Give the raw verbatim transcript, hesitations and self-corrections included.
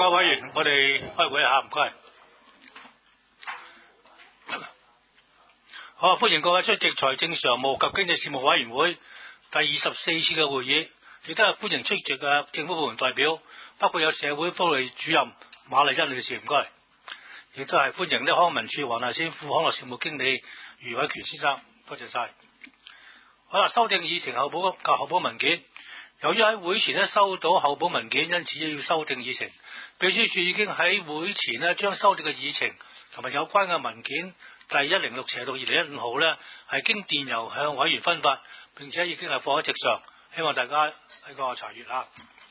各位委員，我哋開會啊，唔該。好，歡迎各位出席財政常務及經濟事務委員會第二十四次嘅會議，亦都係歡迎出席嘅政府部門代表，包括有社會福利主任馬麗珍女士，唔該。亦都係歡迎呢康文署黃大仙副康樂事務經理余偉權先生，多謝晒。好啦，修訂議程候補及候補文件。由於喺會前咧收到候補文件，因此要修訂議程。秘書處已經喺會前咧將修訂嘅議程同埋有關嘅文件第一零六斜到二零一五號咧係經電郵向委員分發，並且已經係放喺席上，希望大家喺個查閱啊。